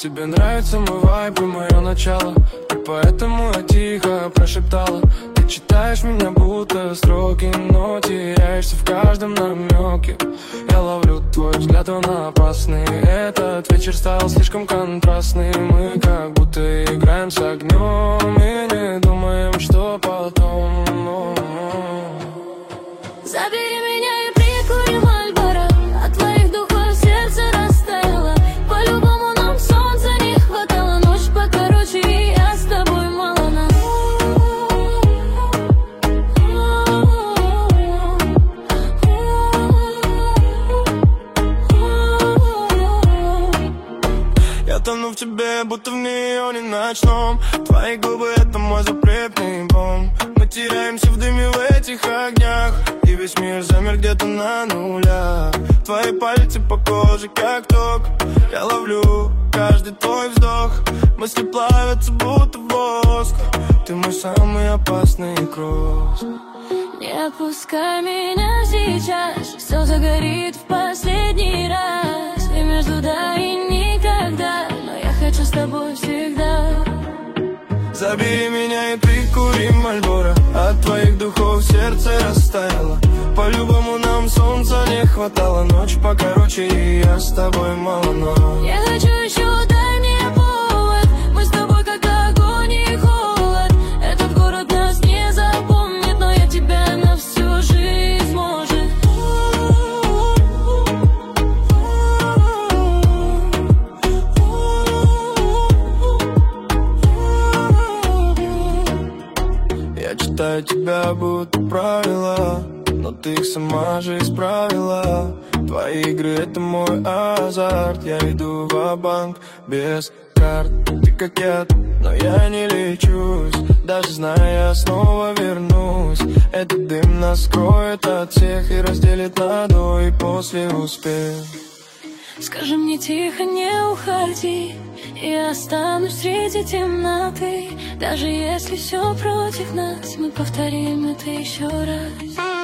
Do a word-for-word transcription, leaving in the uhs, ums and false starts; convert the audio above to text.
Тебе нравится мой вайб и мое начало, и поэтому я тихо прошептала. Ты читаешь меня будто строки, но теряешься в каждом намеке. Я ловлю твой взгляд, он опасный. Этот вечер стал слишком контрастный. Мы как будто играем с огнем и не думаем, что потом. Забери меня и прикурим Мальборо. От твоих духов сердце растаяло. По-любому нам солнца не хватало. Ночь покороче, и я с тобой мало на. Я тону в тебе, будто в неоне ночном. Твои губы — это мой запретный бомб. Мы теряемся в дыме в этих огнях, и весь мир замер где-то на нулях. Твои пальцы по коже, как ток. Я ловлю каждый твой вздох. Мысли плавятся, будто воск. Ты мой самый опасный кросс. Не отпускай меня сейчас. Все загорит в последний раз. И между да и никогда, но я хочу с тобой всегда. Забери меня и прикурим Мальборо. От твоих духов сердце растаяло. По-любому нам солнца не хватало. Ночь покороче, и я с тобой мало, но я хочу еще, дай мне повод. Мы с тобой как огонь и холод. Этот город нас не запомнит, но я тебя на всю жизнь, может. Я читаю тебя, будто правила, но ты их сама же исправила. Твои игры — это мой азарт. Я иду ва-банк без карт. Ты как яд, но я не лечусь. Даже зная, я снова вернусь. Этот дым нас скроет от всех и разделит на до и после успех. Скажи мне тихо, не уходи. Я останусь среди темноты. Даже если все против нас, мы повторим это еще раз.